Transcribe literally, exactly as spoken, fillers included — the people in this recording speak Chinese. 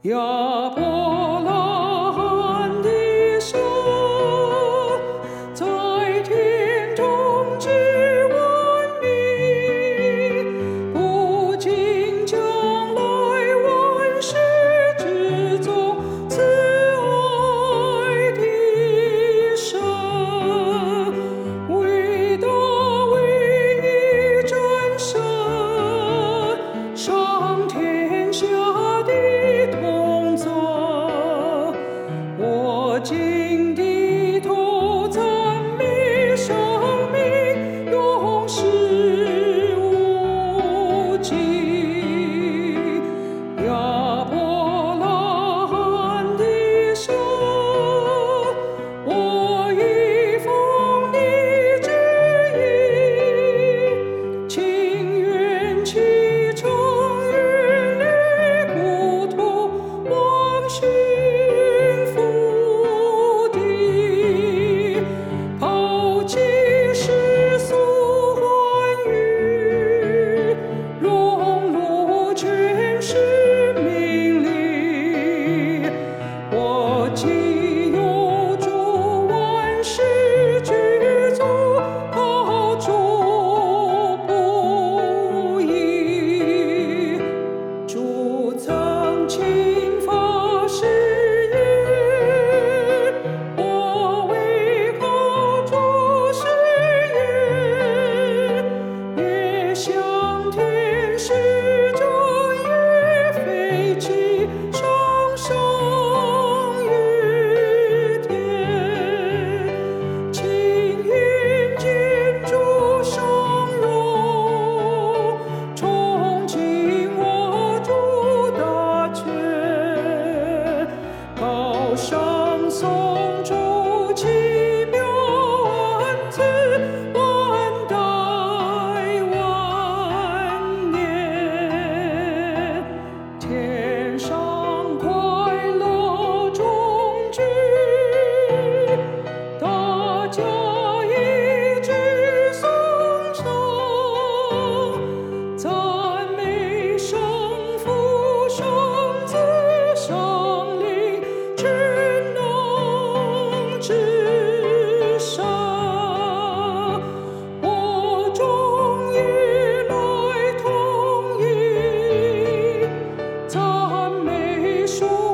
亚伯拉罕的神，在天中之万民，不仅将来万世之中慈爱的神，伟大唯一真神，上天下的同在，我今低头赞美生命永世无尽。亚伯拉罕的神，我已奉你旨意，情愿启程远离故土，往寻福地，抛弃世俗欢愉，融入全是命令。我既有主万事具足，他主不移。主曾亲发誓言，我为靠主誓言，越向天使长越飞起，上升于天，亲眼见主生荣，憧憬握住大权，高声颂主奇妙恩赐，万代万年。天上快乐中居，大家一致颂声，赞美圣父、圣子、圣灵，全能之神。我终于来同意赞美属